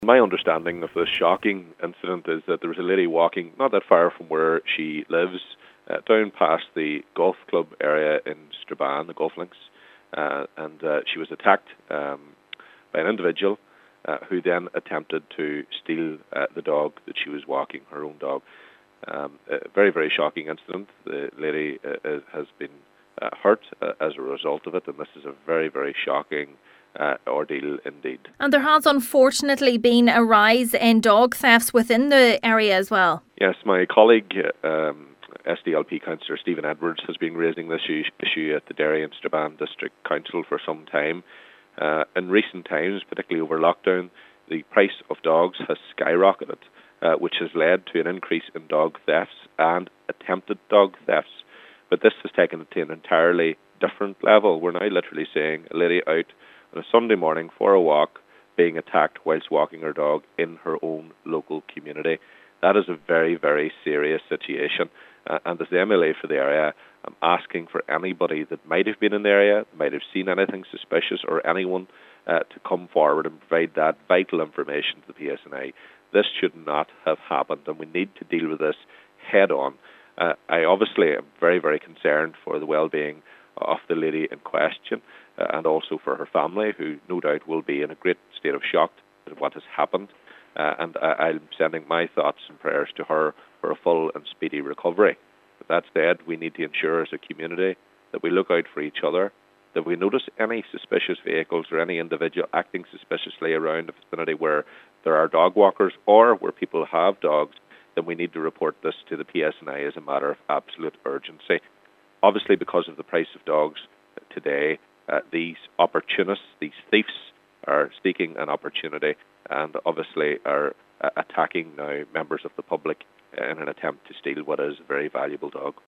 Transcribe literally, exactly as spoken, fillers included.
My understanding of this shocking incident is that there was a lady walking not that far from where she lives, uh, down past the golf club area in Strabane, the golf links, uh, and uh, she was attacked um, by an individual uh, who then attempted to steal uh, the dog that she was walking, her own dog. Um, a very, very shocking incident. The lady uh, has been uh, hurt uh, as a result of it, and this is a very, very shocking Uh, ordeal indeed. And there has unfortunately been a rise in dog thefts within the area as well. Yes, my colleague, um, S D L P Councillor Stephen Edwards, has been raising this issue at the Derry and Strabane District Council for some time. Uh, in recent times, particularly over lockdown, the price of dogs has skyrocketed, uh, which has led to an increase in dog thefts and attempted dog thefts. But this has taken it to an entirely different level. We're now literally seeing a lady out on a Sunday morning for a walk being attacked whilst walking her dog in her own local community. That is a very, very serious situation. Uh, and as the M L A for the area, I'm asking for anybody that might have been in the area, might have seen anything suspicious, or anyone uh, to come forward and provide that vital information to the P S N I. This should not have happened, and we need to deal with this head on. Uh, I obviously am very, very concerned for the well-being of the lady in question, uh, and also for her family, who no doubt will be in a great state of shock at what has happened. Uh, and I, I'm sending my thoughts and prayers to her for a full and speedy recovery. But that said, we need to ensure as a community that we look out for each other, that we notice any suspicious vehicles or any individual acting suspiciously around the vicinity where there are dog walkers or where people have dogs, then we need to report this to the P S N I as a matter of absolute urgency. Obviously, because of the price of dogs today, uh, these opportunists, these thieves, are seeking an opportunity and obviously are uh, attacking now members of the public in an attempt to steal what is a very valuable dog.